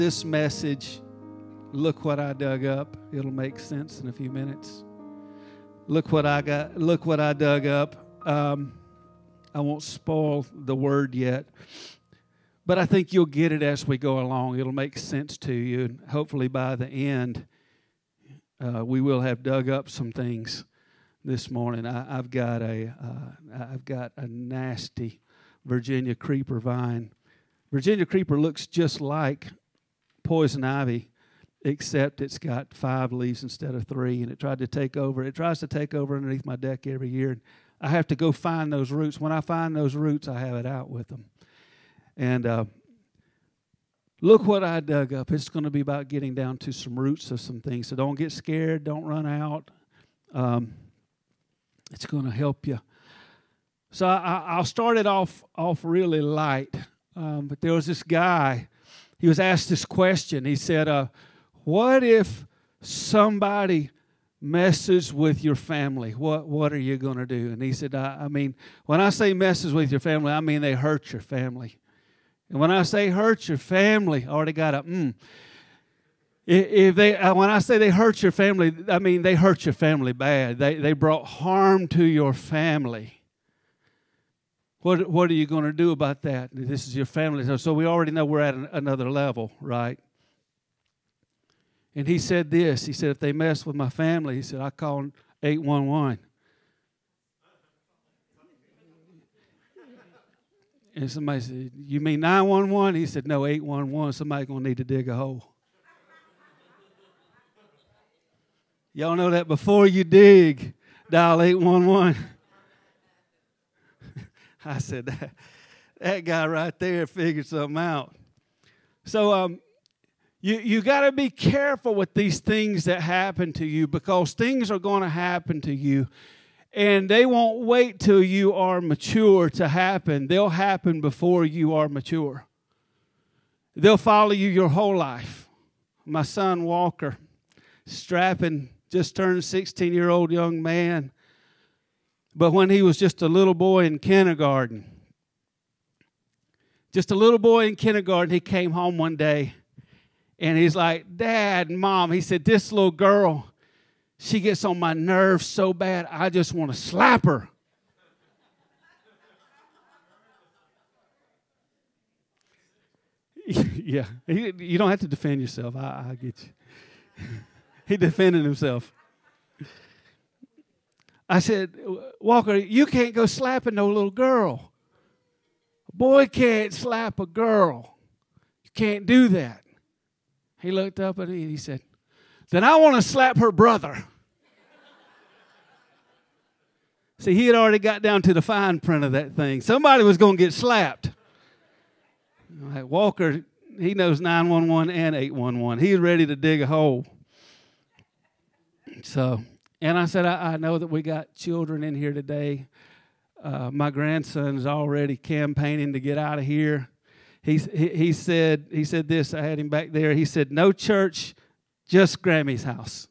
This message, look what I dug up. It'll make sense in a few minutes. Look what I got. Look what I dug up. I won't spoil the word yet, but I think you'll get it as we go along. It'll make sense to you, and hopefully by the end, we will have dug up some things this morning. I've got a nasty Virginia creeper vine. Virginia creeper looks just like poison ivy, except it's got 5 leaves instead of 3, and it tries to take over underneath my deck every year. And I have to go find those roots. When I find those roots, I have it out with them. And look what I dug up. It's going to be about getting down to some roots of some things. So don't get scared. Don't run out. It's going to help you. So I'll start it off really light. But there was this guy. He was asked this question. He said, what if somebody messes with your family? What are you going to do? And he said, I mean, when I say messes with your family, I mean they hurt your family. And when I say hurt your family, I already got a If they, when I say they hurt your family, I mean they hurt your family bad. They brought harm to your family. What are you going to do about that? This is your family. So we already know we're at another level, right? And he said this. He said, if they mess with my family, he said, I call 811. And somebody said, you mean 911? He said, no, 811. Somebody's going to need to dig a hole. Y'all know that before you dig, dial 811. I said, that guy right there figured something out. So you got to be careful with these things that happen to you, because things are going to happen to you, and they won't wait till you are mature to happen. They'll happen before you are mature. They'll follow you your whole life. My son Walker, strapping, just turned 16-year-old young man. But when he was just a little boy in kindergarten, he came home one day, and he's like, Dad and Mom, he said, this little girl, she gets on my nerves so bad, I just want to slap her. Yeah, you don't have to defend yourself. I get you. He defended himself. I said, Walker, you can't go slapping no little girl. A boy can't slap a girl. You can't do that. He looked up at me and he said, then I want to slap her brother. See, he had already got down to the fine print of that thing. Somebody was going to get slapped. Like Walker, he knows 911 and 811. He's ready to dig a hole. So... And I said, I know that we got children in here today. My grandson's already campaigning to get out of here. He said this. I had him back there. He said, no church, just Grammy's house.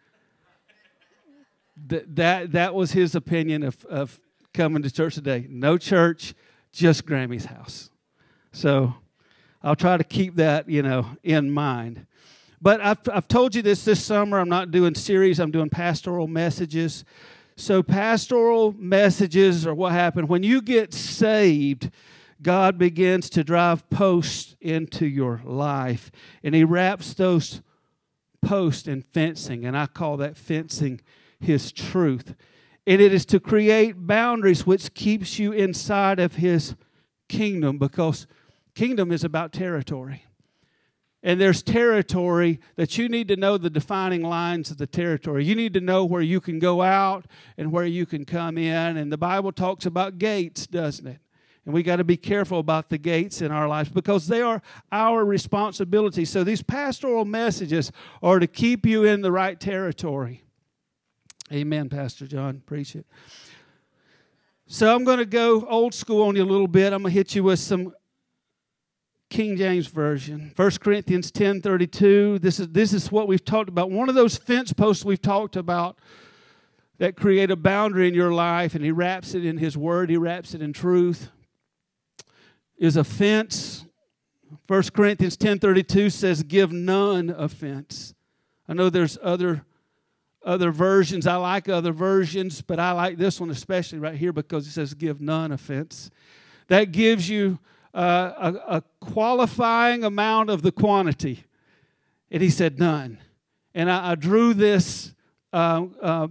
That was his opinion of coming to church today. No church, just Grammy's house. So I'll try to keep that, in mind. But I've told you this summer. I'm not doing series. I'm doing pastoral messages. So pastoral messages are what happened. When you get saved, God begins to drive posts into your life. And He wraps those posts in fencing. And I call that fencing His truth. And it is to create boundaries which keeps you inside of His kingdom, because kingdom is about territory. And there's territory that you need to know the defining lines of the territory. You need to know where you can go out and where you can come in. And the Bible talks about gates, doesn't it? And we got to be careful about the gates in our lives, because they are our responsibility. So these pastoral messages are to keep you in the right territory. Amen, Pastor John. Preach it. So I'm going to go old school on you a little bit. I'm going to hit you with some King James Version. 1 Corinthians 10:32. This is what we've talked about. One of those fence posts we've talked about that create a boundary in your life, and He wraps it in His Word. He wraps it in truth. Is a fence 1 Corinthians 10:32 says, give none offense. I know there's other versions. I like other versions, but I like this one especially right here because it says give none offense. That gives you a qualifying amount of the quantity. And he said none. And I drew this, I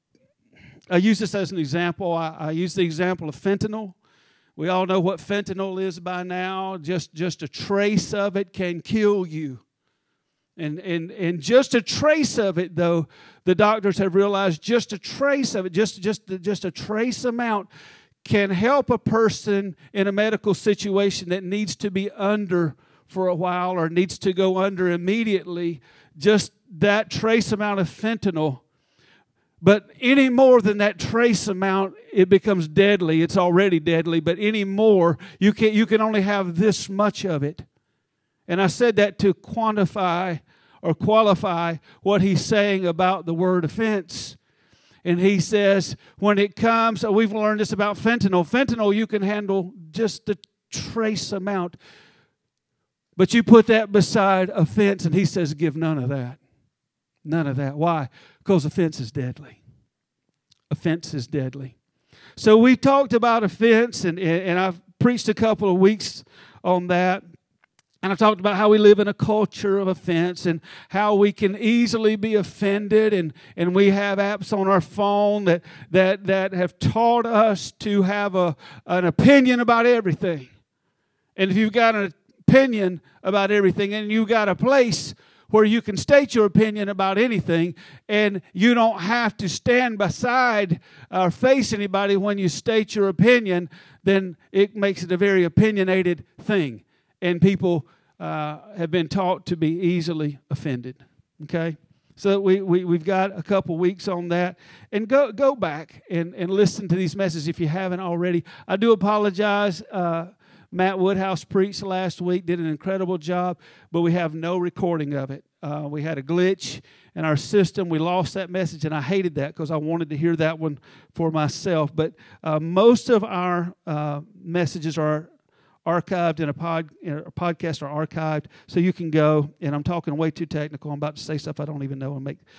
use this as an example. I use the example of fentanyl. We all know what fentanyl is by now. Just a trace of it can kill you. And just a trace of it, though, the doctors have realized just a trace of it, just a trace amount can help a person in a medical situation that needs to be under for a while or needs to go under immediately. Just that trace amount of fentanyl. But any more than that trace amount, it becomes deadly. It's already deadly, but any more, you can only have this much of it. And I said that to quantify or qualify what he's saying about the word offense. And he says, when it comes, we've learned this about fentanyl. Fentanyl, you can handle just the trace amount. But you put that beside offense, and he says, give none of that. None of that. Why? Because offense is deadly. Offense is deadly. So we talked about offense, and I've preached a couple of weeks on that. And I talked about how we live in a culture of offense and how we can easily be offended. And we have apps on our phone that have taught us to have an opinion about everything. And if you've got an opinion about everything and you've got a place where you can state your opinion about anything and you don't have to stand beside or face anybody when you state your opinion, then it makes it a very opinionated thing. And people have been taught to be easily offended. Okay? So we've got a couple weeks on that. And go back and listen to these messages if you haven't already. I do apologize. Matt Woodhouse preached last week, did an incredible job, but we have no recording of it. We had a glitch in our system. We lost that message, and I hated that because I wanted to hear that one for myself. But most of our messages are archived in a podcast are archived, so you can go. And I'm talking way too technical. I'm about to say stuff I don't even know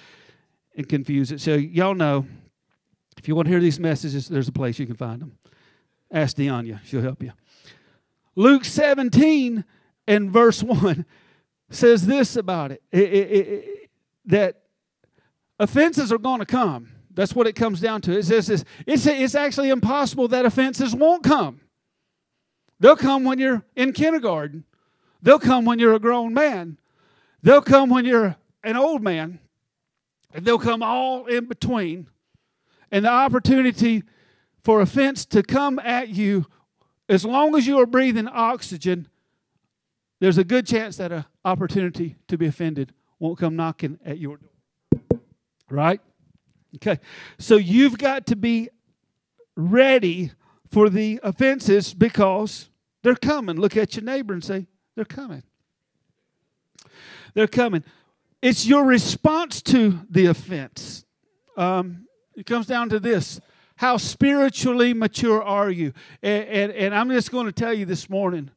and confuse it. So y'all know, if you want to hear these messages, there's a place you can find them. Ask Deanya; she'll help you. Luke 17 and verse 1 says this about it, that offenses are going to come. That's what it comes down to. It says this, it's actually impossible that offenses won't come. They'll come when you're in kindergarten. They'll come when you're a grown man. They'll come when you're an old man. And they'll come all in between. And the opportunity for offense to come at you, as long as you are breathing oxygen, there's a good chance that an opportunity to be offended won't come knocking at your door. Right? Okay. So you've got to be ready for the offenses because they're coming. Look at your neighbor and say, they're coming. They're coming. It's your response to the offense. It comes down to this. How spiritually mature are you? And I'm just going to tell you this morning,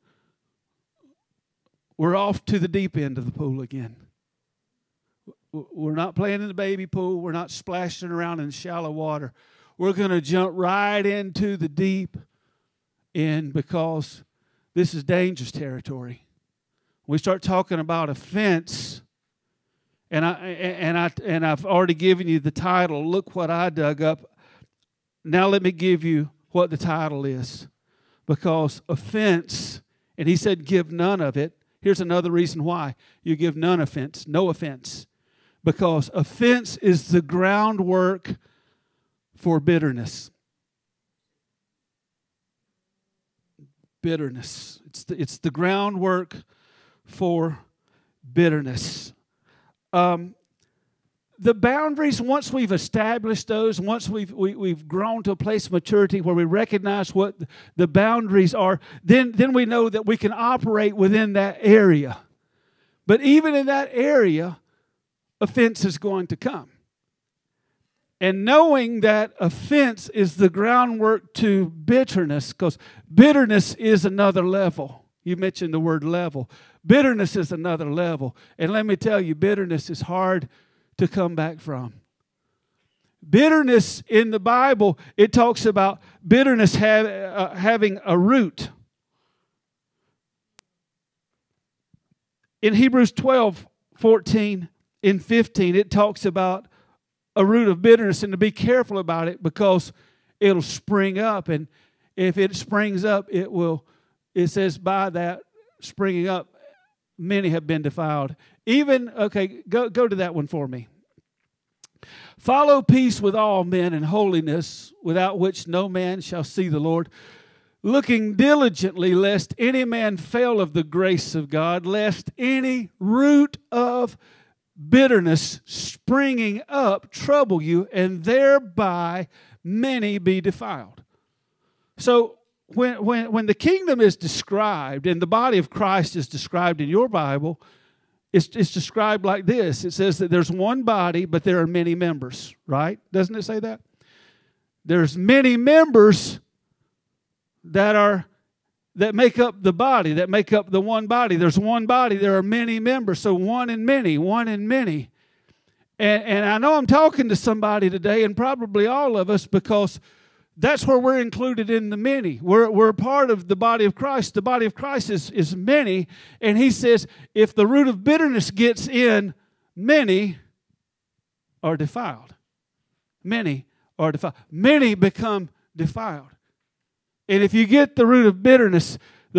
we're off to the deep end of the pool again. We're not playing in the baby pool. We're not splashing around in shallow water. We're going to jump right into the deep end because this is dangerous territory. We start talking about offense, and I've already given you the title. Look what I dug up. Now let me give you what the title is. Because offense, and he said give none of it. Here's another reason why you give none offense, no offense. Because offense is the groundwork for bitterness. Bitterness. It's the groundwork for bitterness. The boundaries, once we've established those, once we've grown to a place of maturity where we recognize what the boundaries are, then we know that we can operate within that area. But even in that area, offense is going to come. And knowing that offense is the groundwork to bitterness, because bitterness is another level. You mentioned the word level. Bitterness is another level. And let me tell you, bitterness is hard to come back from. Bitterness in the Bible, it talks about bitterness having a root. In Hebrews 12, 14, and 15, it talks about a root of bitterness, and to be careful about it because it'll spring up. And if it springs up, it says by that springing up, many have been defiled. Go to that one for me. Follow peace with all men and holiness, without which no man shall see the Lord. Looking diligently, lest any man fail of the grace of God, lest any root of bitterness springing up trouble you, and thereby many be defiled. So when the kingdom is described, and the body of Christ is described in your Bible, it's described like this. It says that there's one body, but there are many members, right? Doesn't it say that? There's many members that make up the body, that make up the one body. There's one body, there are many members. So one and many, one and many. And I know I'm talking to somebody today, and probably all of us, because that's where we're included in the many. We're part of the body of Christ. The body of Christ is many. And he says, if the root of bitterness gets in, many are defiled. Many are defiled. Many become defiled. And if you get the root of bitterness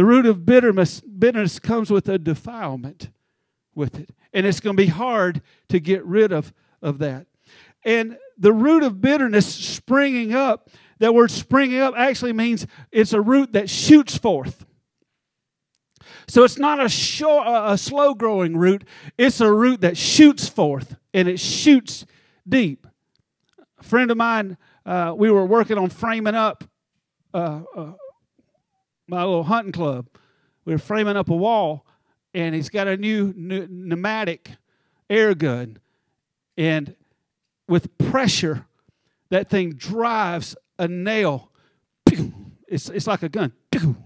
comes with a defilement with it. And it's going to be hard to get rid of that. And the root of bitterness springing up, that word springing up actually means it's a root that shoots forth. So it's not a slow-growing root. It's a root that shoots forth, and it shoots deep. A friend of mine, we were working on framing up my little hunting club. We were framing up a wall, and he's got a new pneumatic air gun. And with pressure, that thing drives a nail. It's like a gun.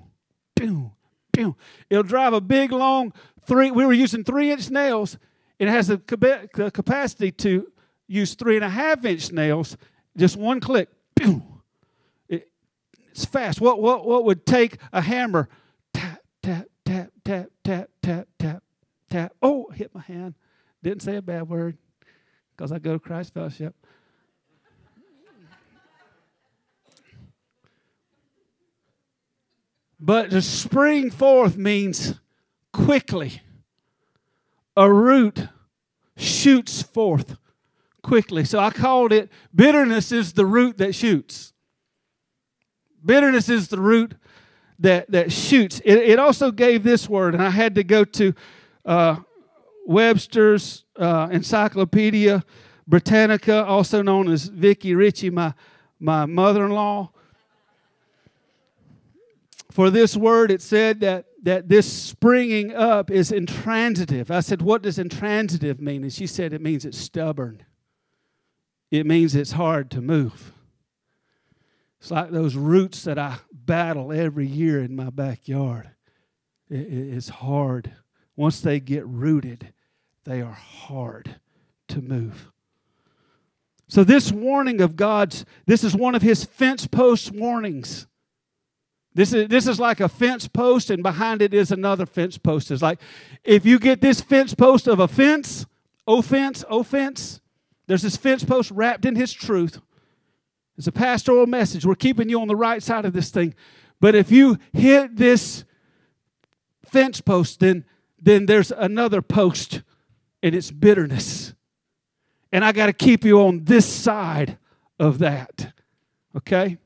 It'll drive a big, long we were using 3-inch nails. It has the capacity to use 3.5-inch nails. Just one click. It's fast. What would take a hammer? Tap, tap, tap, tap, tap, tap, tap, tap. Oh, hit my hand. Didn't say a bad word because I go to Christ Fellowship. But to spring forth means quickly. A root shoots forth quickly. So I called it, bitterness is the root that shoots. Bitterness is the root that shoots. It also gave this word, and I had to go to Webster's Encyclopedia Britannica, also known as Vicky Ritchie, my mother-in-law. For this word, it said that this springing up is intransitive. I said, what does intransitive mean? And she said it means it's stubborn. It means it's hard to move. It's like those roots that I battle every year in my backyard. It's hard. Once they get rooted, they are hard to move. So this warning of God's, this is one of His fence post warnings. This is like a fence post, and behind it is another fence post. It's like, if you get this fence post of a fence, offense, there's this fence post wrapped in His truth. It's a pastoral message. We're keeping you on the right side of this thing. But if you hit this fence post, then there's another post, and it's bitterness. And I got to keep you on this side of that. Okay?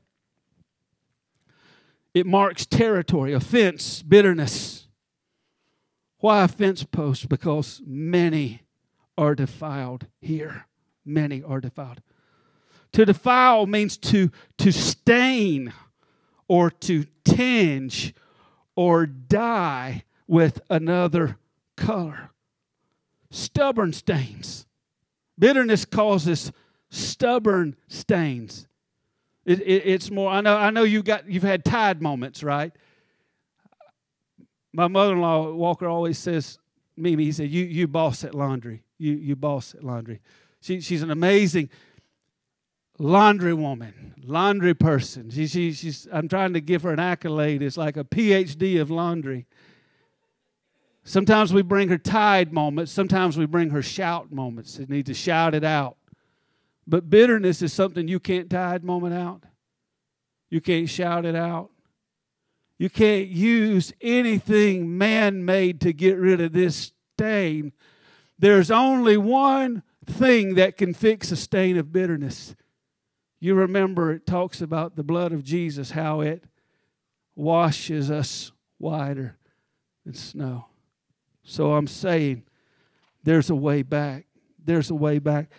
It marks territory, offense, bitterness. Why a fence post? Because many are defiled here. Many are defiled. To defile means to stain or to tinge or dye with another color. Stubborn stains. Bitterness causes stubborn stains. It's more. I know you've had Tide moments, right? My mother-in-law, Walker, always says, Mimi, he said, you boss at laundry. You boss at laundry. She's an amazing laundry woman, laundry person. She's. I'm trying to give her an accolade. It's like a PhD of laundry. Sometimes we bring her tide moments. Sometimes we bring her shout moments. She needs to shout it out. But bitterness is something you can't tide moment out. You can't shout it out. You can't use anything man-made to get rid of this stain. There's only one thing that can fix a stain of bitterness. You remember it talks about the blood of Jesus, how it washes us whiter than snow. So I'm saying there's a way back. There's a way back.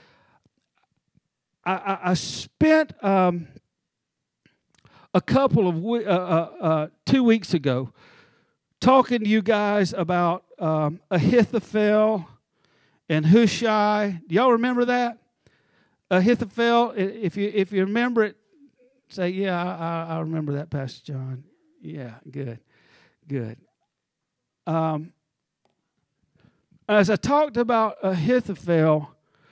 I spent a couple of 2 weeks ago talking to you guys about Ahithophel and Hushai. Do y'all remember that? Ahithophel, if you remember it, say, yeah, I remember that, Pastor John. Yeah, good. As I talked about Ahithophel,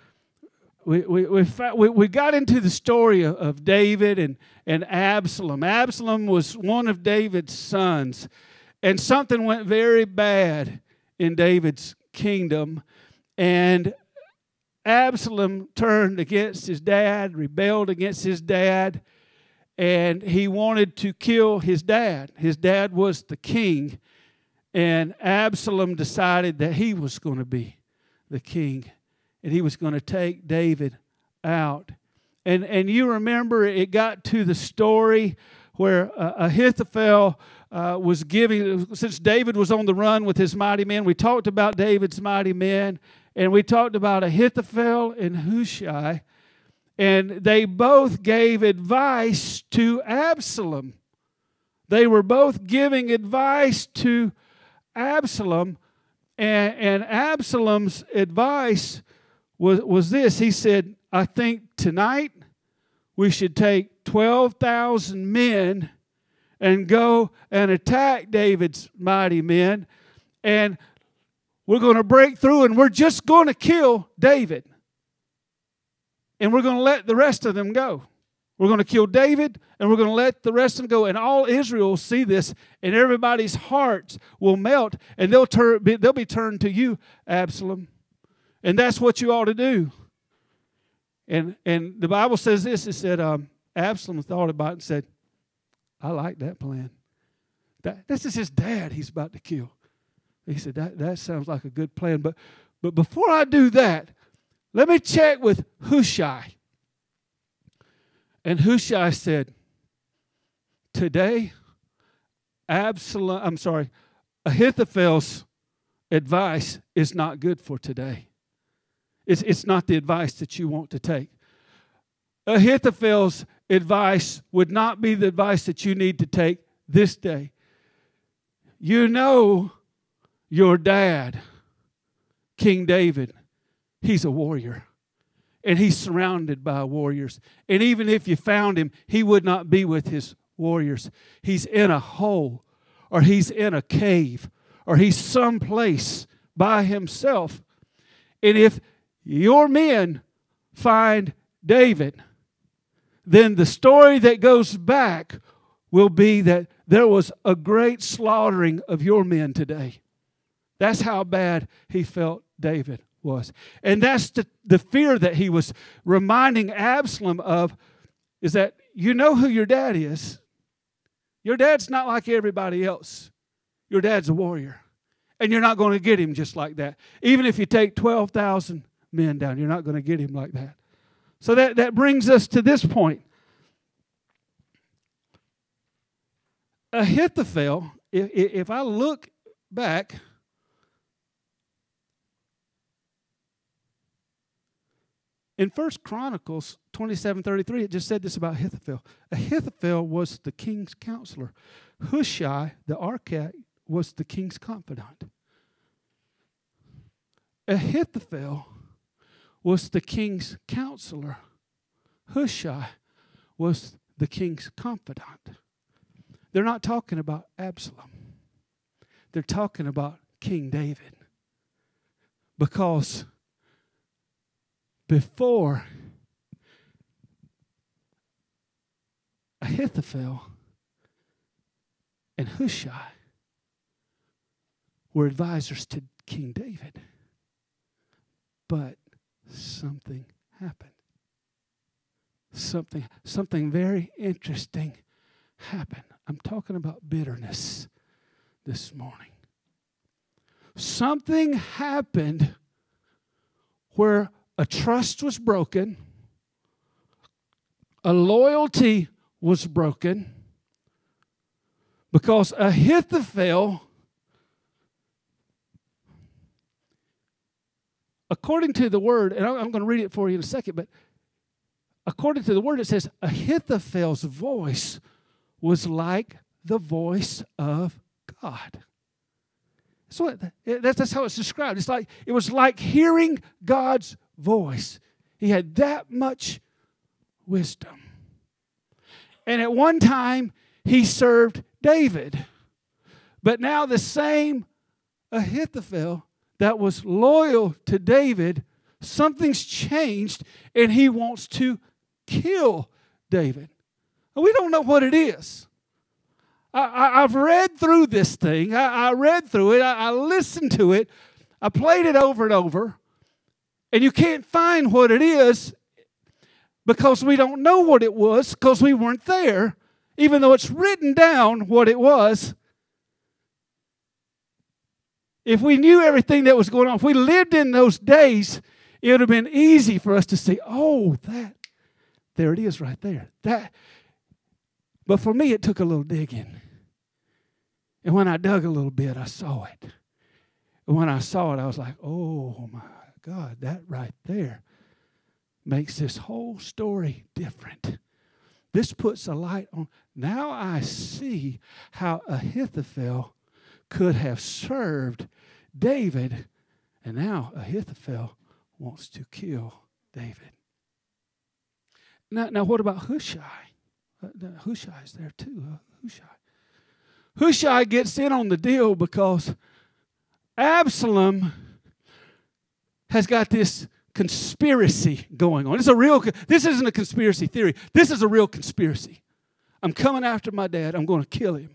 we got into the story of David and Absalom. Absalom was one of David's sons, and something went very bad in David's kingdom, and Absalom turned against his dad, rebelled against his dad, and he wanted to kill his dad. His dad was the king, and Absalom decided that he was going to be the king, and he was going to take David out. And you remember it got to the story where Ahithophel was giving, since David was on the run with his mighty men, we talked about David's mighty men, and we talked about Ahithophel and Hushai, and they both gave advice to Absalom. They were both giving advice to Absalom, and Absalom's advice was this. He said, I think tonight we should take 12,000 men and go and attack David's mighty men, and we're going to break through, and we're just going to kill David. And we're going to let the rest of them go. We're going to kill David, and we're going to let the rest of them go. And all Israel will see this, and everybody's hearts will melt, and they'll be turned to you, Absalom. And that's what you ought to do. And the Bible says this. It said Absalom thought about it and said, I like that plan. This is his dad he's about to kill. He said, that sounds like a good plan. But before I do that, let me check with Hushai. And Hushai said, today, Ahithophel's advice is not good for today. It's not the advice that you want to take. Ahithophel's advice would not be the advice that you need to take this day. You know your dad, King David, he's a warrior. And he's surrounded by warriors. And even if you found him, he would not be with his warriors. He's in a hole, or he's in a cave, or he's someplace by himself. And if your men find David, then the story that goes back will be that there was a great slaughtering of your men today. That's how bad he felt David was. And that's the fear that he was reminding Absalom of, is that you know who your dad is. Your dad's not like everybody else. Your dad's a warrior. And you're not going to get him just like that. Even if you take 12,000 men down, you're not going to get him like that. So that brings us to this point. Ahithophel, if I look back, in 1 Chronicles 27:33, it just said this about Ahithophel. Ahithophel was the king's counselor. Hushai, the archite, was the king's confidant. Ahithophel was the king's counselor. Hushai was the king's confidant. They're not talking about Absalom. They're talking about King David. Because before Ahithophel and Hushai were advisors to King David. But something happened. Something very interesting happened. I'm talking about bitterness this morning. Something happened where a trust was broken, a loyalty was broken, because Ahithophel, according to the word, and I'm going to read it for you in a second, but according to the word, it says Ahithophel's voice was like the voice of God. So that's how it's described. It was like hearing God's voice. He had that much wisdom. And at one time, he served David. But now the same Ahithophel that was loyal to David, something's changed, and he wants to kill David. And we don't know what it is. I've read through this thing. I read through it. I listened to it. I played it over and over. And you can't find what it is because we don't know what it was because we weren't there, even though it's written down what it was. If we knew everything that was going on, if we lived in those days, it would have been easy for us to see, oh, there it is right there. But for me, it took a little digging. And when I dug a little bit, I saw it. And when I saw it, I was like, oh, my God, that right there makes this whole story different. This puts a light on. Now I see how Ahithophel could have served David, and now Ahithophel wants to kill David. Now what about Hushai? Hushai's there too. Hushai gets in on the deal because Absalom has got this conspiracy going on. This isn't a conspiracy theory. This is a real conspiracy. I'm coming after my dad. I'm going to kill him.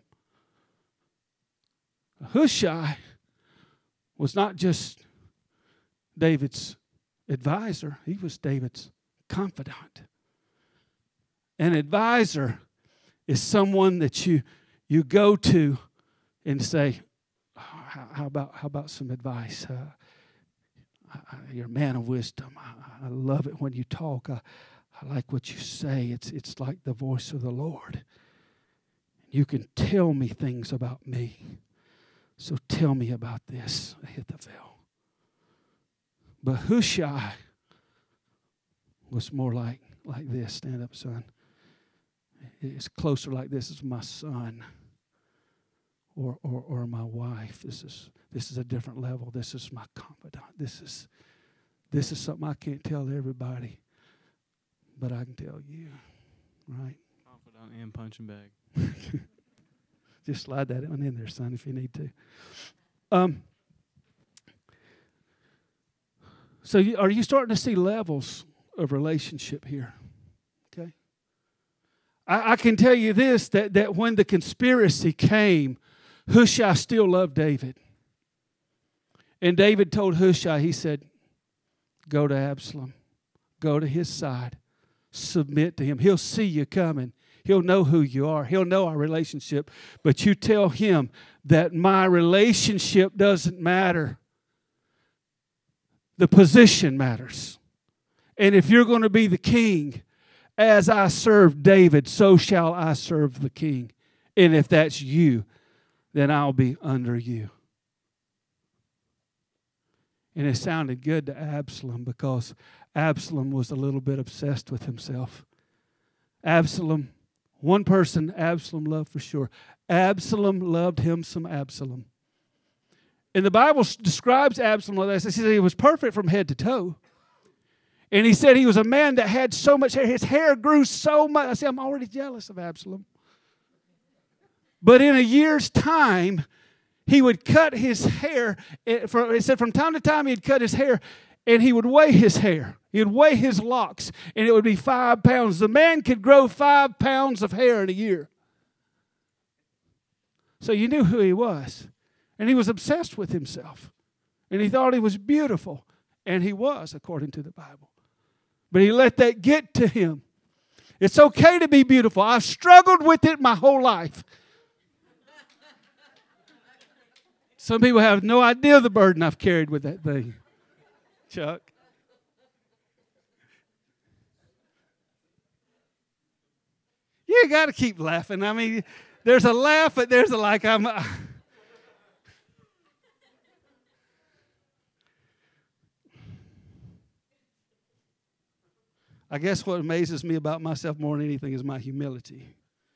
Hushai was not just David's advisor. He was David's confidant. An advisor is someone that you go to and say, how about some advice? You're a man of wisdom. I love it when you talk. I like what you say. It's like the voice of the Lord. You can tell me things about me. So tell me about this, Ahithophel. But Hushai was more like this. Stand up, son. It's closer like this as my son or my wife. This is a different level. This is my confidant. This is something I can't tell everybody, but I can tell you, right? Confidant and punching bag. Just slide that one in there, son, if you need to. So are you starting to see levels of relationship here? Okay. I can tell you this, that when the conspiracy came, Hushai still loved David. And David told Hushai, he said, go to Absalom. Go to his side. Submit to him. He'll see you coming. He'll know who you are. He'll know our relationship. But you tell him that my relationship doesn't matter. The position matters. And if you're going to be the king, as I served David, so shall I serve the king. And if that's you, then I'll be under you. And it sounded good to Absalom because Absalom was a little bit obsessed with himself. Absalom, one person Absalom loved for sure. Absalom loved him some Absalom. And the Bible describes Absalom like this. It says he was perfect from head to toe. And he said he was a man that had so much hair. His hair grew so much. I said, I'm already jealous of Absalom. But in a year's time, he would cut his hair. It said from time to time he'd cut his hair, and he would weigh his hair. He would weigh his locks, and it would be 5 pounds. The man could grow 5 pounds of hair in a year. So you knew who he was. And he was obsessed with himself. And he thought he was beautiful. And he was, according to the Bible. But he let that get to him. It's okay to be beautiful. I've struggled with it my whole life. Some people have no idea the burden I've carried with that thing. Chuck. You got to keep laughing. I mean, there's a laugh, but there's a like I'm... I guess what amazes me about myself more than anything is my humility.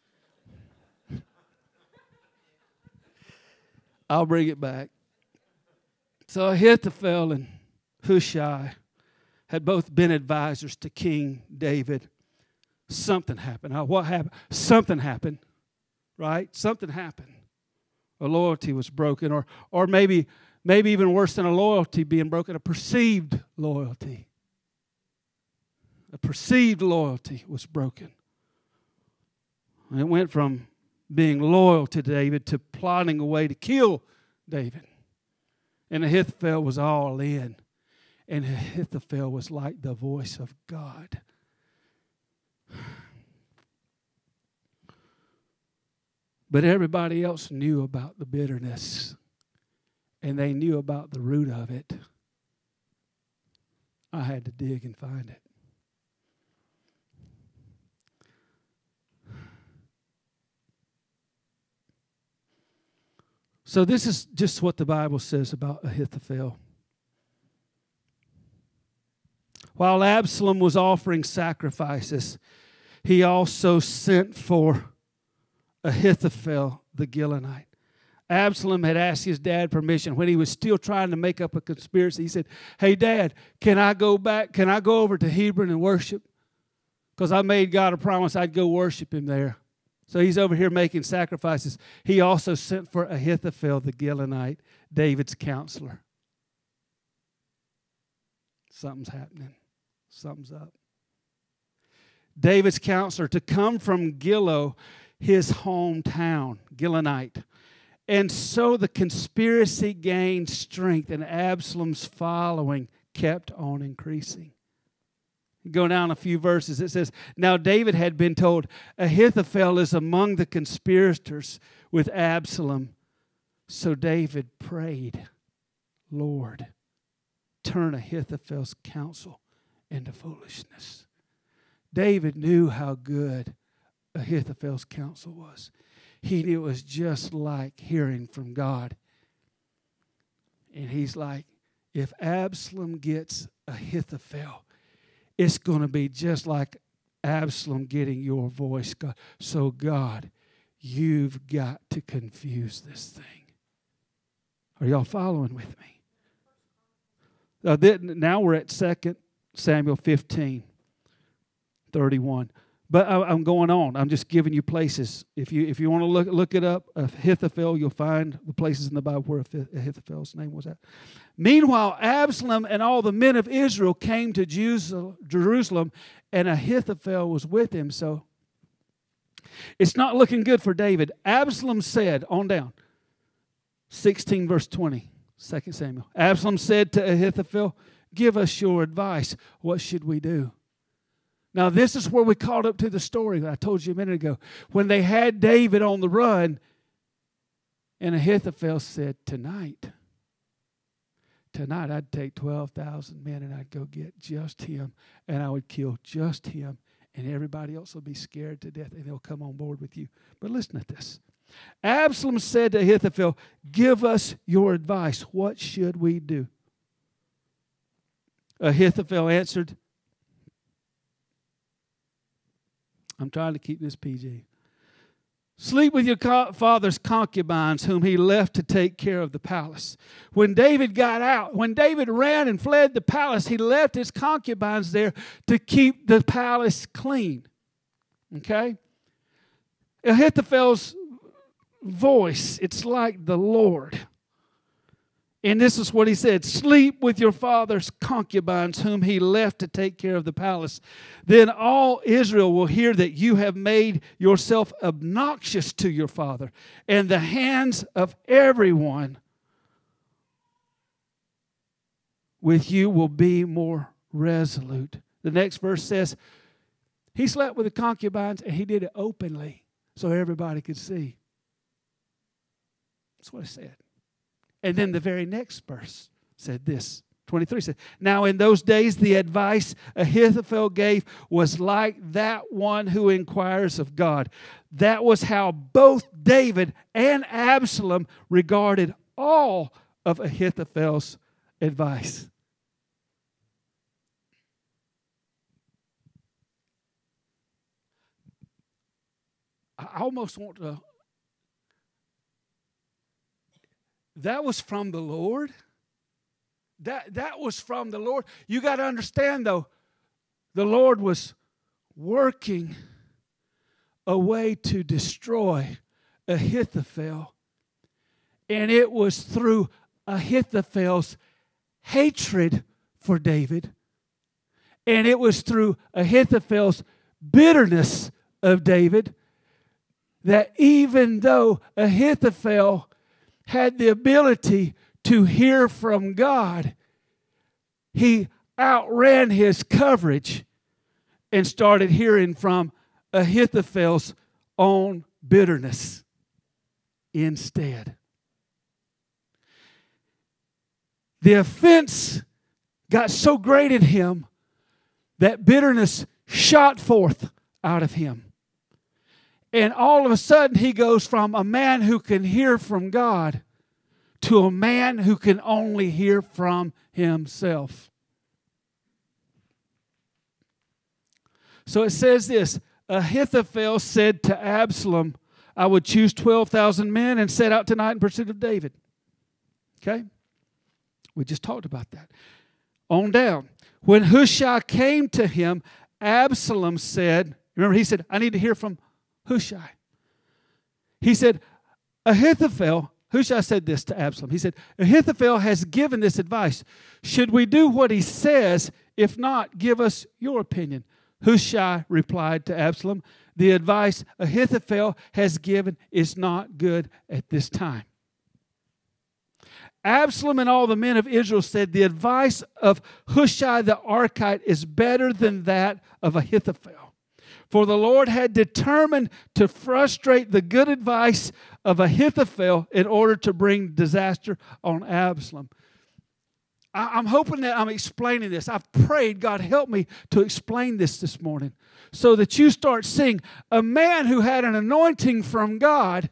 I'll bring it back. So Ahithophel and Hushai had both been advisors to King David. Something happened. What happened? Something happened, right? Something happened. A loyalty was broken, or maybe even worse than a loyalty being broken, a perceived loyalty. A perceived loyalty was broken. And it went from being loyal to David to plotting a way to kill David. And Ahithophel was all in. And Ahithophel was like the voice of God. But everybody else knew about the bitterness. And they knew about the root of it. I had to dig and find it. So this is just what the Bible says about Ahithophel. While Absalom was offering sacrifices, he also sent for Ahithophel the Gilonite. Absalom had asked his dad permission when he was still trying to make up a conspiracy. He said, "Hey, Dad, can I go back? Can I go over to Hebron and worship? Because I made God a promise I'd go worship him there." So he's over here making sacrifices. He also sent for Ahithophel the Gilonite, David's counselor. Something's happening. Something's up. David's counselor to come from Gilo, his hometown, Gilonite. And so the conspiracy gained strength, and Absalom's following kept on increasing. Go down a few verses. It says, "Now David had been told, Ahithophel is among the conspirators with Absalom. So David prayed, Lord, turn Ahithophel's counsel into foolishness." David knew how good Ahithophel's counsel was. He knew it was just like hearing from God. And he's like, if Absalom gets Ahithophel, it's going to be just like Absalom getting your voice, God. So, God, you've got to confuse this thing. Are y'all following with me? Now we're at 2 Samuel 15:31. But I'm going on. I'm just giving you places. If you want to look it up, Ahithophel, you'll find the places in the Bible where Ahithophel's name was at. Meanwhile, Absalom and all the men of Israel came to Jerusalem, and Ahithophel was with him. So it's not looking good for David. Absalom said, on down, 16 verse 20, 2 Samuel. Absalom said to Ahithophel, "Give us your advice. What should we do?" Now, this is where we caught up to the story that I told you a minute ago. When they had David on the run, and Ahithophel said, Tonight I'd take 12,000 men and I'd go get just him, and I would kill just him, and everybody else will be scared to death, and they'll come on board with you. But listen to this. Absalom said to Ahithophel, "Give us your advice. What should we do?" Ahithophel answered, I'm trying to keep this PG. "Sleep with your father's concubines, whom he left to take care of the palace." When David ran and fled the palace, he left his concubines there to keep the palace clean. Okay? Ahithophel's voice. It's like the Lord. And this is what he said: sleep with your father's concubines, whom he left to take care of the palace. Then all Israel will hear that you have made yourself obnoxious to your father, and the hands of everyone with you will be more resolute. The next verse says, he slept with the concubines, and he did it openly so everybody could see. That's what it said. And then the very next verse said this. 23 said, now in those days the advice Ahithophel gave was like that one who inquires of God. That was how both David and Absalom regarded all of Ahithophel's advice. I almost want to. That was from the Lord. That was from the Lord. You got to understand, though, the Lord was working a way to destroy Ahithophel. And it was through Ahithophel's hatred for David. And it was through Ahithophel's bitterness of David that even though Ahithophel had the ability to hear from God, he outran his coverage and started hearing from Ahithophel's own bitterness instead. The offense got so great in him that bitterness shot forth out of him. And all of a sudden, he goes from a man who can hear from God to a man who can only hear from himself. So it says this: Ahithophel said to Absalom, I would choose 12,000 men and set out tonight in pursuit of David. Okay? We just talked about that. On down. When Hushai came to him, Absalom said, remember he said, I need to hear from Hushai. He said, Ahithophel, Hushai said this to Absalom. He said, Ahithophel has given this advice. Should we do what he says? If not, give us your opinion. Hushai replied to Absalom, the advice Ahithophel has given is not good at this time. Absalom and all the men of Israel said, the advice of Hushai the Archite is better than that of Ahithophel. For the Lord had determined to frustrate the good advice of Ahithophel in order to bring disaster on Absalom. I'm hoping that I'm explaining this. I've prayed, God, help me to explain this morning so that you start seeing a man who had an anointing from God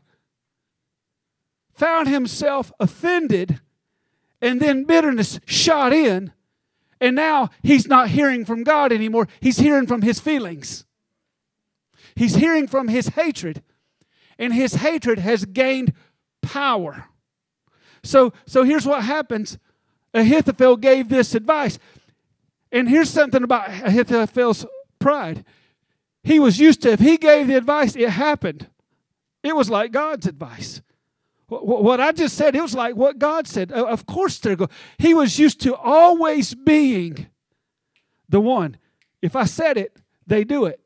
found himself offended, and then bitterness shot in, and now he's not hearing from God anymore. He's hearing from his feelings. He's hearing from his hatred, and his hatred has gained power. So here's what happens. Ahithophel gave this advice, and here's something about Ahithophel's pride. He was used to, if he gave the advice, it happened. It was like God's advice. What I just said, it was like what God said. Of course, he was used to always being the one. If I said it, they do it.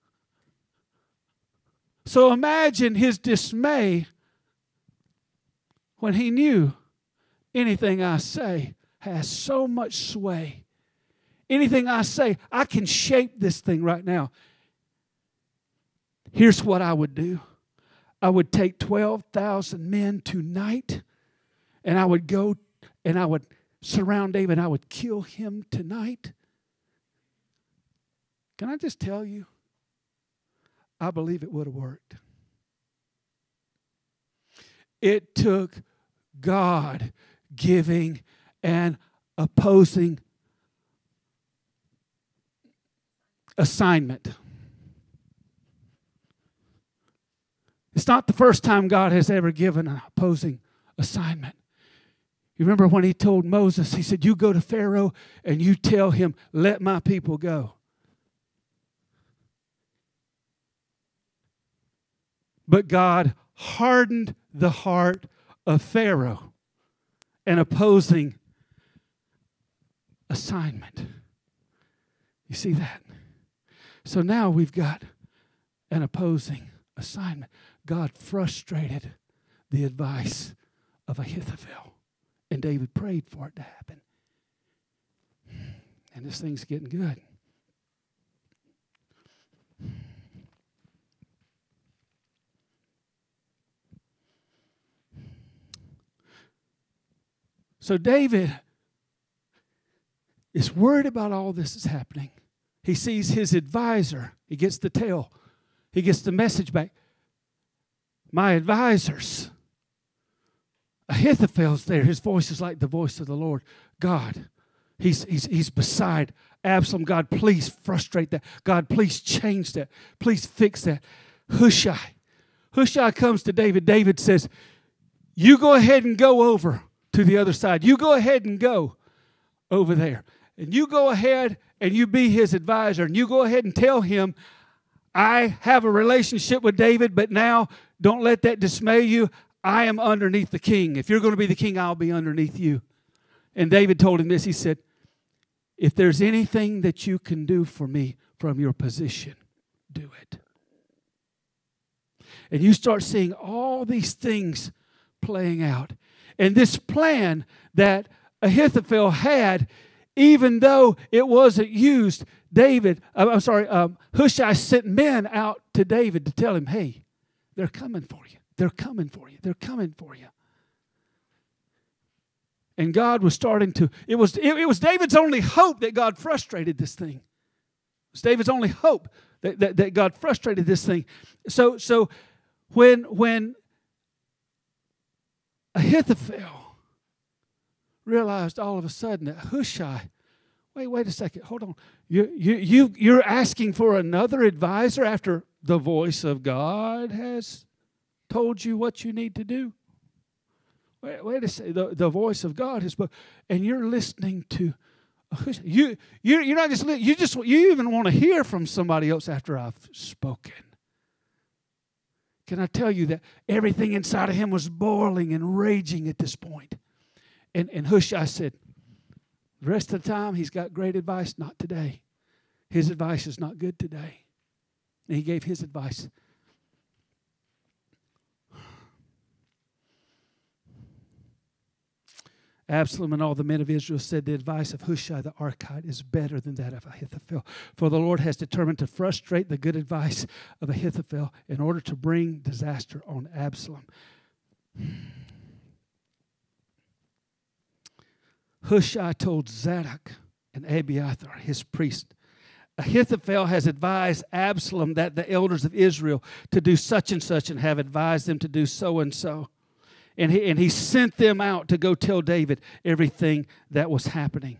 So imagine his dismay when he knew anything I say has so much sway. Anything I say, I can shape this thing right now. Here's what I would do. I would take 12,000 men tonight, and I would go and I would surround David, and I would kill him tonight. Can I just tell you? I believe it would have worked. It took God giving an opposing assignment. It's not the first time God has ever given an opposing assignment. You remember when he told Moses, he said, you go to Pharaoh and you tell him, let my people go. But God hardened the heart of Pharaoh, an opposing assignment. You see that? So now we've got an opposing assignment. God frustrated the advice of Ahithophel, and David prayed for it to happen. And this thing's getting good. So David is worried about all this is happening. He sees his advisor. He gets the tale. He gets the message back. My advisors. Ahithophel's there. His voice is like the voice of the Lord God. He's beside Absalom. God, please frustrate that. God, please change that. Please fix that. Hushai comes to David. David says, you go ahead and go over to the other side. You go ahead and go over there. And you go ahead and you be his advisor. And you go ahead and tell him, I have a relationship with David, but now don't let that dismay you. I am underneath the king. If you're going to be the king, I'll be underneath you. And David told him this. He said, if there's anything that you can do for me from your position, do it. And you start seeing all these things playing out. And this plan that Ahithophel had, even though it wasn't used, Hushai sent men out to David to tell him, hey, they're coming for you. They're coming for you. They're coming for you. And God was starting to, it was David's only hope that God frustrated this thing. It was David's only hope that God frustrated this thing. So when Ahithophel realized all of a sudden that Hushai, wait a second, hold on. You're asking for another advisor after the voice of God has told you what you need to do? Wait a second. The voice of God has spoken, and you're listening to Hushai. You're not just listening. You even want to hear from somebody else after I've spoken. Can I tell you that everything inside of him was boiling and raging at this point? And Hushai said, the rest of the time he's got great advice, not today. His advice is not good today. And he gave his advice. Absalom and all the men of Israel said, the advice of Hushai the Archite is better than that of Ahithophel. For the Lord has determined to frustrate the good advice of Ahithophel in order to bring disaster on Absalom. Hushai told Zadok and Abiathar, his priest, Ahithophel has advised Absalom that the elders of Israel to do such and such and have advised them to do so and so. And he sent them out to go tell David everything that was happening.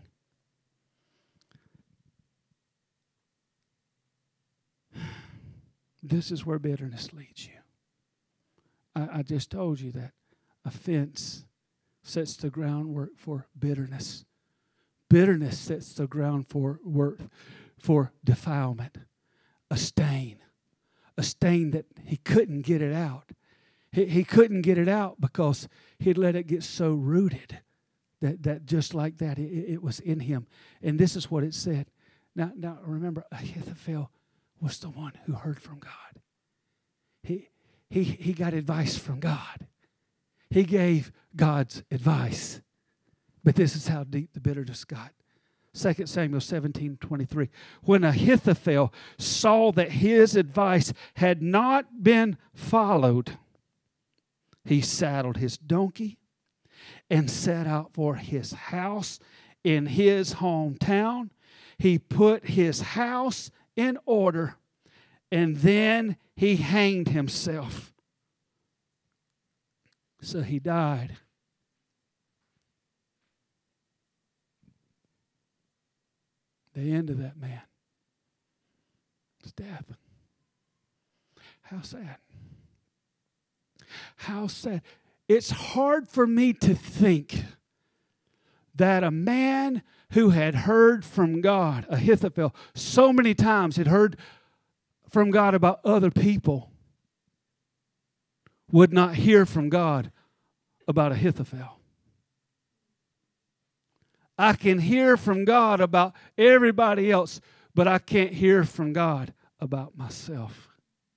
This is where bitterness leads you. I just told you that offense sets the groundwork for bitterness. Bitterness sets the ground for defilement. A stain that he couldn't get it out. He couldn't get it out because he'd let it get so rooted that just like that, it was in him. And this is what it said. Now remember, Ahithophel was the one who heard from God. He got advice from God. He gave God's advice. But this is how deep the bitterness got. 2 Samuel 17:23. When Ahithophel saw that his advice had not been followed, he saddled his donkey and set out for his house in his hometown. He put his house in order, and then he hanged himself. So he died. The end of that man is death. How sad. How sad. It's hard for me to think that a man who had heard from God, Ahithophel, so many times had heard from God about other people, would not hear from God about Ahithophel. I can hear from God about everybody else, but I can't hear from God about myself.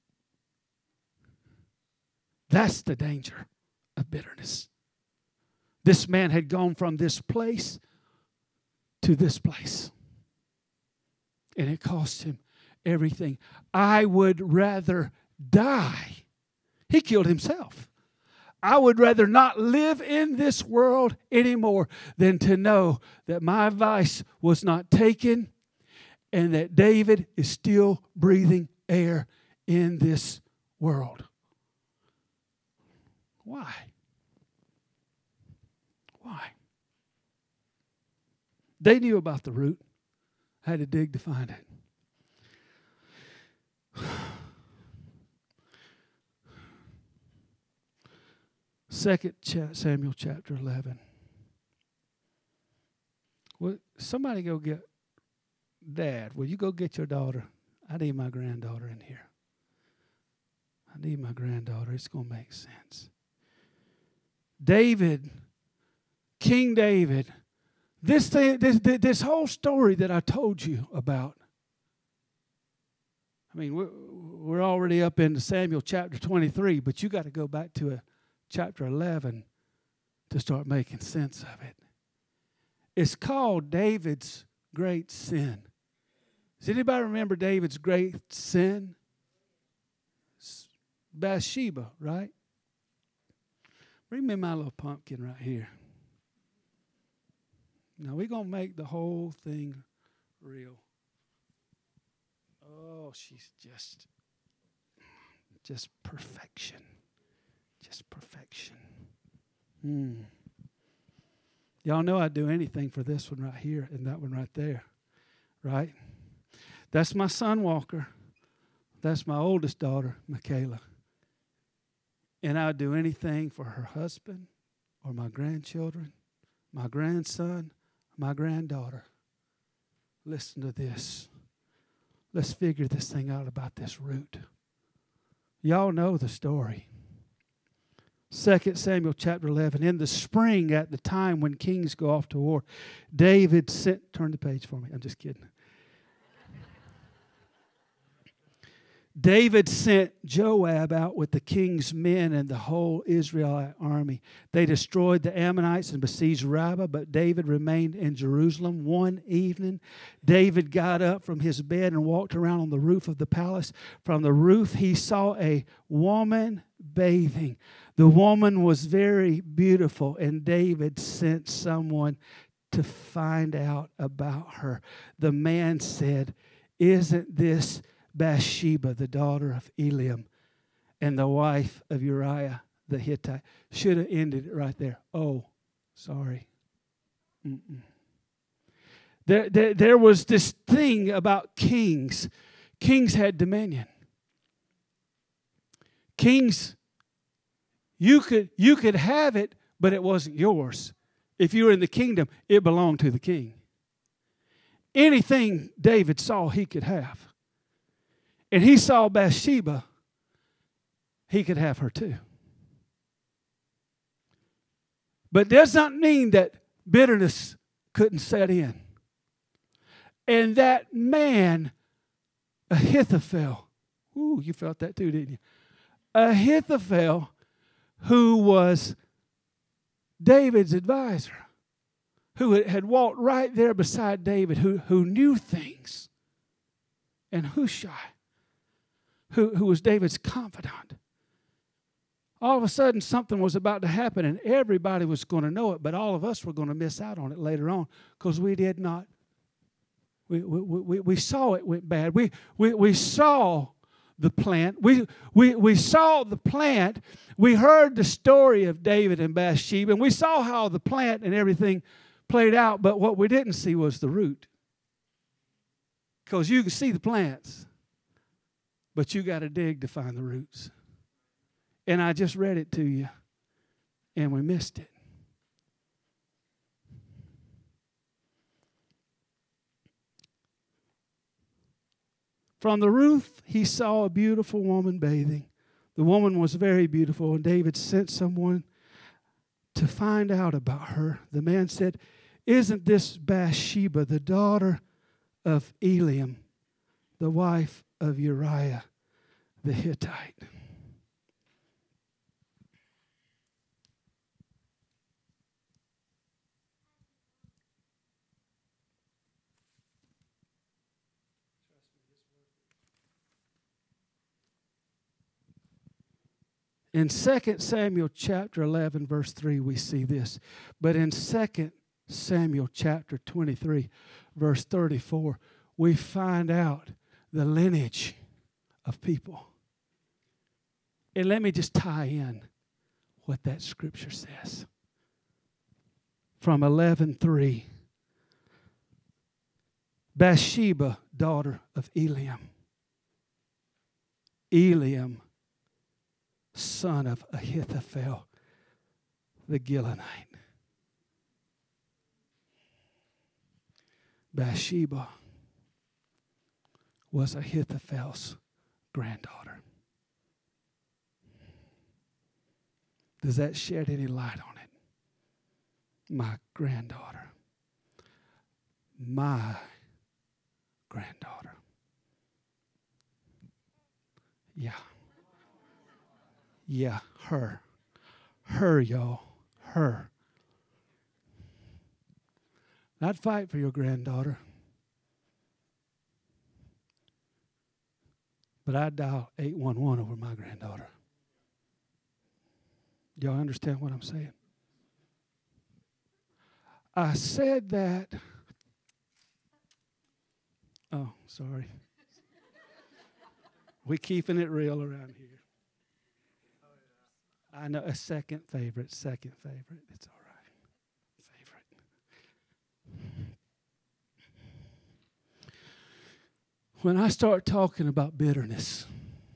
That's the danger of bitterness. This man had gone from this place to this place. And it cost him everything. I would rather die. He killed himself. I would rather not live in this world anymore than to know that my advice was not taken and that David is still breathing air in this world. Why? Why? They knew about the root. I had to dig to find it. Second Samuel chapter 11. Well, somebody go get Dad. Will you go get your daughter? I need my granddaughter in here. I need my granddaughter. It's going to make sense. David, King David, this whole story that I told you about. I mean, we're already up into Samuel chapter 23, but you got to go back to chapter 11 to start making sense of it. It's called David's great sin. Does anybody remember David's great sin? It's Bathsheba, right? Bring me my little pumpkin right here. Now we're going to make the whole thing real. Oh, she's just perfection. Just perfection. Y'all know I'd do anything for this one right here and that one right there. Right? That's my son, Walker. That's my oldest daughter, Michaela. And I would do anything for her husband or my grandchildren, my grandson, my granddaughter. Listen to this. Let's figure this thing out about this root. Y'all know the story. 2 Samuel chapter 11. In the spring, at the time when kings go off to war, David sent... Turn the page for me. I'm just kidding. David sent Joab out with the king's men and the whole Israelite army. They destroyed the Ammonites and besieged Rabbah, but David remained in Jerusalem. One evening, David got up from his bed and walked around on the roof of the palace. From the roof, he saw a woman bathing. The woman was very beautiful, and David sent someone to find out about her. The man said, "Isn't this Bathsheba, the daughter of Eliam, and the wife of Uriah the Hittite?" Should have ended it right there. Oh, sorry. There was this thing about kings. Kings had dominion. Kings, you could have it, but it wasn't yours. If you were in the kingdom, it belonged to the king. Anything David saw, he could have. And he saw Bathsheba, he could have her too. But does not mean that bitterness couldn't set in. And that man, Ahithophel, ooh, you felt that too, didn't you? Ahithophel, who was David's advisor, who had walked right there beside David, who knew things, and Hushai, who was David's confidant. All of a sudden, something was about to happen, and everybody was going to know it, but all of us were going to miss out on it later on because we did not. We saw it went bad. We saw the plant. We saw the plant. We heard the story of David and Bathsheba, and we saw how the plant and everything played out, but what we didn't see was the root. Because you can see the plants, but you got to dig to find the roots. And I just read it to you, and we missed it. From the roof, he saw a beautiful woman bathing. The woman was very beautiful, and David sent someone to find out about her. The man said, "Isn't this Bathsheba, the daughter of Eliam, the wife of Uriah the Hittite?" In 2 Samuel chapter 11, verse 3, we see this. But in 2 Samuel chapter 23, verse 34, we find out the lineage of people. And let me just tie in what that scripture says. From 11:3, Bathsheba, daughter of Eliam. Eliam, son of Ahithophel, the Gilonite. Bathsheba was Ahithophel's granddaughter. Does that shed any light on it? My granddaughter. My granddaughter. Yeah. Yeah, her. Her, y'all. Her. I'd fight for your granddaughter. But I'd dial 811 over my granddaughter. Y'all understand what I'm saying? I said that. Oh, sorry. We keeping it real around here. I know, a second favorite. It's all right. Favorite. When I start talking about bitterness,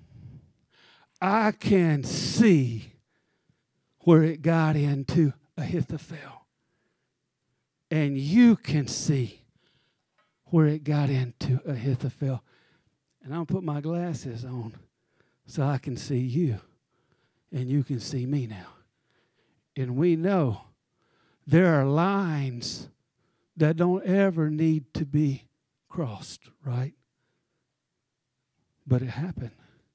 I can see where it got into Ahithophel. And you can see where it got into Ahithophel. And I'll put my glasses on so I can see you. And you can see me now. And we know there are lines that don't ever need to be crossed, right? But it happened.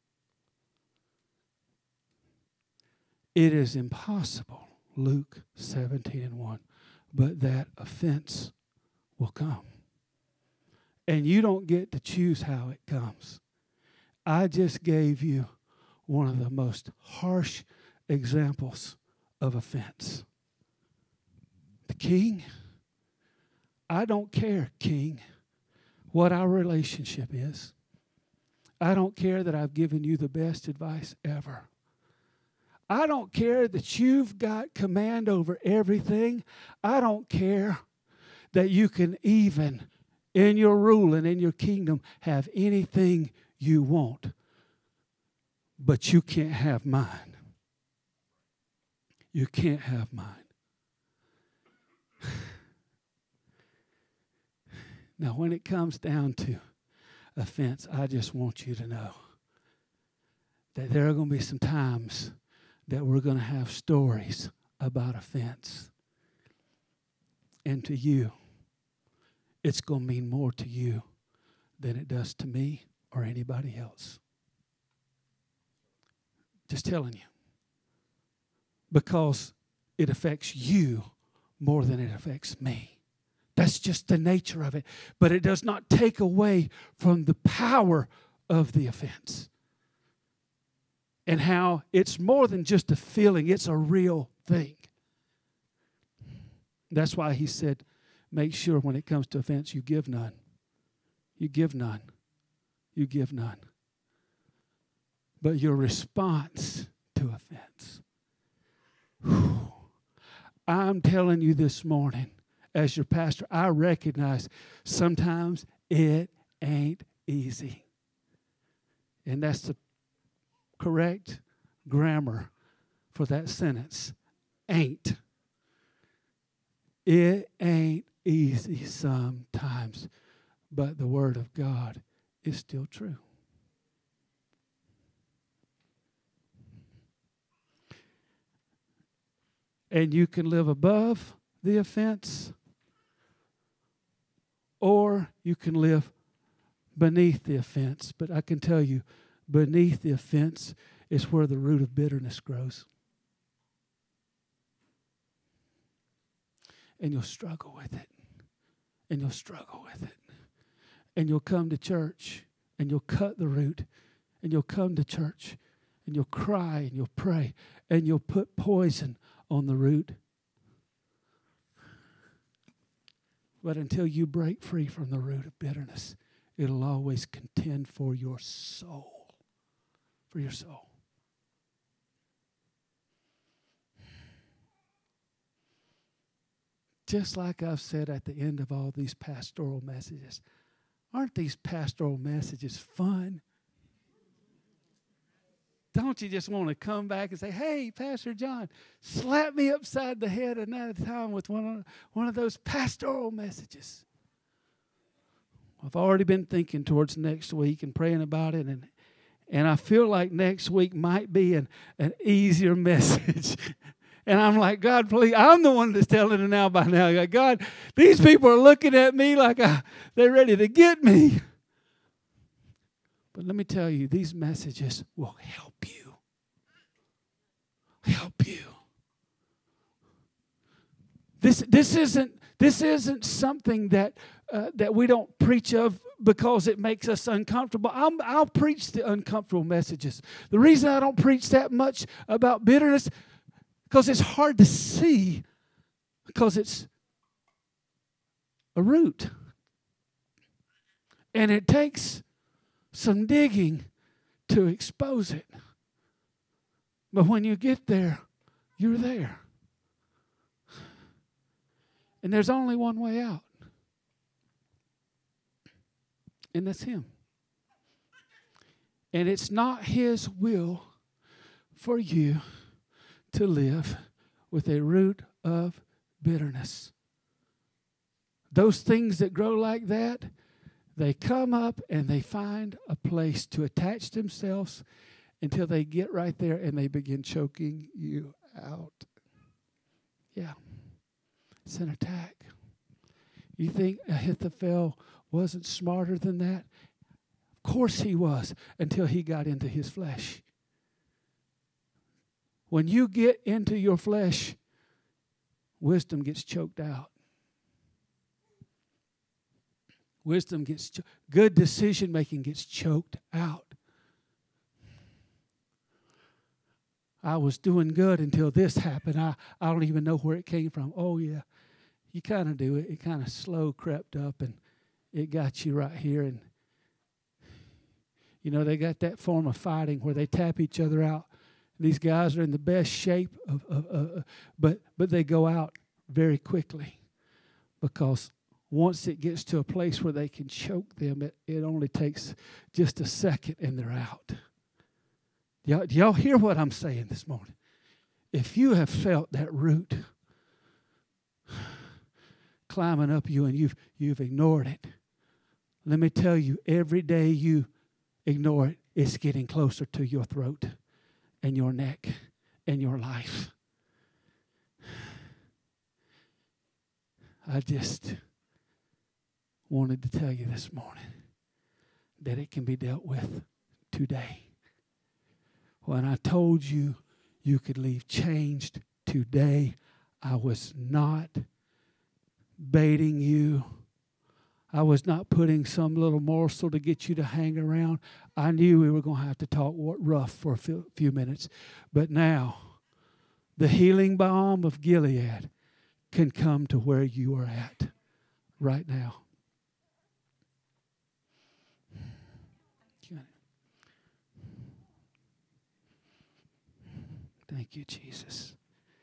It is impossible, Luke 17:1, but that offense will come. And you don't get to choose how it comes. I just gave you one of the most harsh examples of offense. The king, I don't care, king, what our relationship is. I don't care that I've given you the best advice ever. I don't care that you've got command over everything. I don't care that you can even, in your rule and in your kingdom, have anything you want. But you can't have mine. You can't have mine. Now, when it comes down to offense, I just want you to know that there are going to be some times that we're going to have stories about offense. And to you, it's going to mean more to you than it does to me or anybody else. Just telling you. Because it affects you more than it affects me. That's just the nature of it. But it does not take away from the power of the offense. And how it's more than just a feeling, it's a real thing. That's why he said, make sure when it comes to offense, you give none. You give none. You give none. But your response to offense. Whew, I'm telling you this morning, as your pastor, I recognize sometimes it ain't easy. And that's the correct grammar for that sentence. Ain't. It ain't easy sometimes, but the Word of God is still true. And you can live above the offense, or you can live beneath the offense. But I can tell you, beneath the offense is where the root of bitterness grows. And you'll struggle with it. And you'll struggle with it. And you'll come to church and you'll cut the root. And you'll come to church and you'll cry and you'll pray and you'll put poison on the root. But until you break free from the root of bitterness, it'll always contend for your soul. For your soul. Just like I've said at the end of all these pastoral messages, aren't these pastoral messages fun? Don't you just want to come back and say, hey, Pastor John, slap me upside the head another time with one of those pastoral messages? I've already been thinking towards next week and praying about it, and I feel like next week might be an easier message. And I'm like, God, please, I'm the one that's telling it now by now. Like, God, these people are looking at me like they're ready to get me. But let me tell you, these messages will help you. Help you. This isn't something that we don't preach of because it makes us uncomfortable. I'll preach the uncomfortable messages. The reason I don't preach that much about bitterness, because it's hard to see, because it's a root. And it takes some digging to expose it. But when you get there, you're there. And there's only one way out. And that's Him. And it's not His will for you to live with a root of bitterness. Those things that grow like that, they come up and they find a place to attach themselves until they get right there and they begin choking you out. Yeah. It's an attack. You think Ahithophel wasn't smarter than that? Of course he was, until he got into his flesh. When you get into your flesh, wisdom gets choked out. Good decision making gets choked out. I was doing good until this happened. I don't even know where it came from. Oh, yeah. You kind of do it. It kind of slow crept up and it got you right here. And, you know, they got that form of fighting where they tap each other out. These guys are in the best shape, but they go out very quickly, because once it gets to a place where they can choke them, it only takes just a second and they're out. Do y'all hear what I'm saying this morning? If you have felt that root climbing up you and you've ignored it, let me tell you, every day you ignore it, it's getting closer to your throat and your neck and your life. I just wanted to tell you this morning that it can be dealt with today. When I told you you could leave changed today, I was not baiting you. I was not putting some little morsel to get you to hang around. I knew we were going to have to talk rough for a few minutes. But now, the healing balm of Gilead can come to where you are at right now. Thank you, Jesus.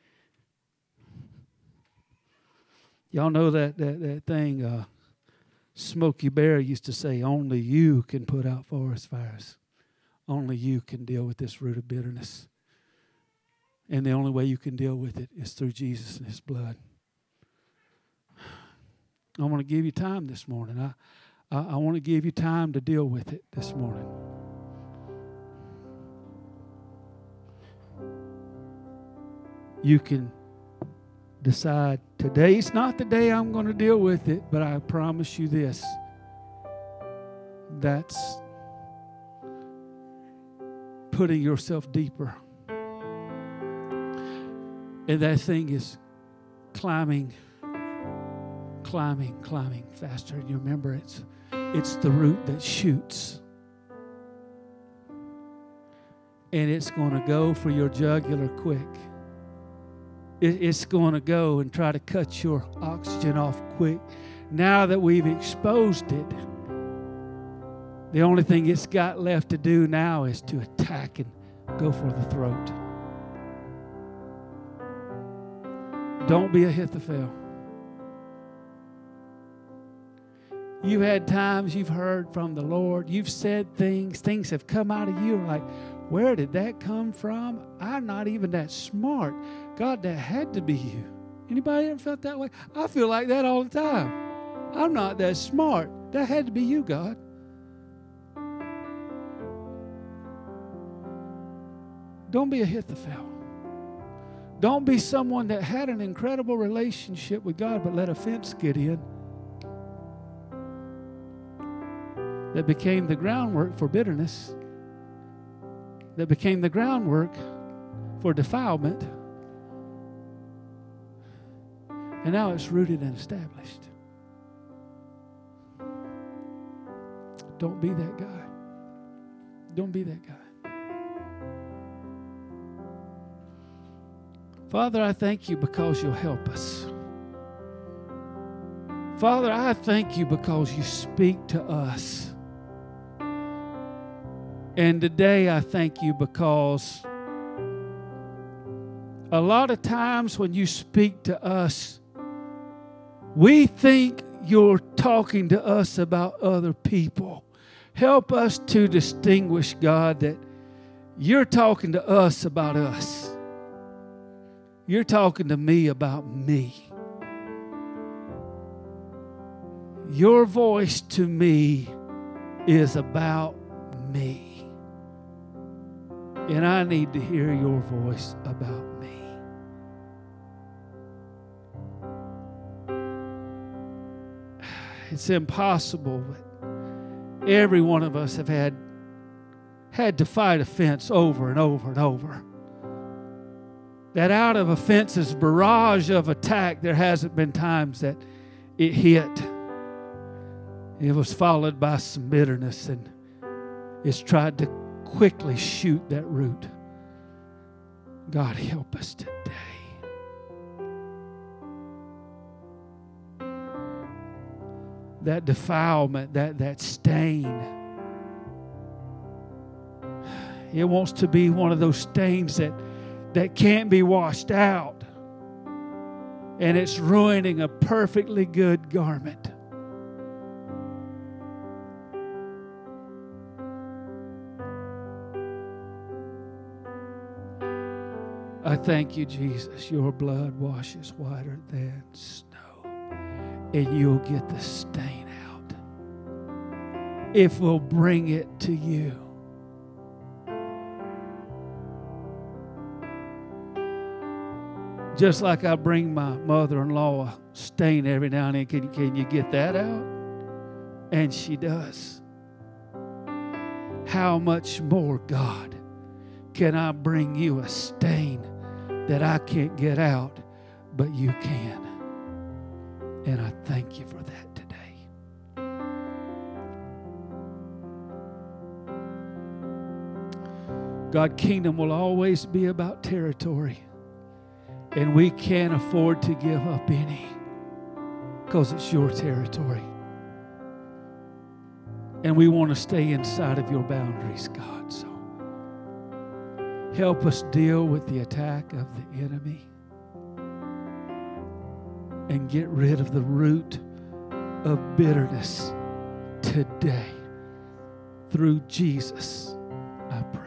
Y'all know that thing Smokey Bear used to say, only you can put out forest fires. Only you can deal with this root of bitterness. And the only way you can deal with it is through Jesus and His blood. I want to give you time this morning. I want to give you time to deal with it this morning. You can decide today's not the day I'm going to deal with it, but I promise you this. That's putting yourself deeper. And that thing is climbing faster. And you remember it's the root that shoots. And it's going to go for your jugular quick. It's going to go and try to cut your oxygen off quick. Now that we've exposed it, the only thing it's got left to do now is to attack and go for the throat. Don't be Ahithophel. You've had times you've heard from the Lord. You've said things have come out of you like, where did that come from? I'm not even that smart. God, that had to be you. Anybody ever felt that way? I feel like that all the time. I'm not that smart. That had to be you, God. Don't be Ahithophel. Don't be someone that had an incredible relationship with God but let offense get in. That became the groundwork for bitterness. That became the groundwork for defilement. And now it's rooted and established. Don't be that guy. Don't be that guy. Father, I thank you because you'll help us. Father, I thank you because you speak to us. And today I thank you because a lot of times when you speak to us, we think you're talking to us about other people. Help us to distinguish, God, that you're talking to us about us. You're talking to me about me. Your voice to me is about me. And I need to hear your voice about me. It's impossible, but every one of us have had to fight offense over and over and over. That out of offense's barrage of attack, there hasn't been times that it hit. It was followed by some bitterness, and it's tried to quickly shoot that root. God, help us today. That defilement, that stain, it wants to be one of those stains that can't be washed out. And it's ruining a perfectly good garment. I thank you, Jesus. Your blood washes whiter than snow. And you'll get the stain out if we'll bring it to you. Just like I bring my mother-in-law a stain every now and then. Can you get that out? And she does. How much more, God, can I bring you a stain that I can't get out, but you can? And I thank you for that today. God, kingdom will always be about territory. And we can't afford to give up any because it's your territory. And we want to stay inside of your boundaries, God. So help us deal with the attack of the enemy and get rid of the root of bitterness today. Through Jesus, I pray.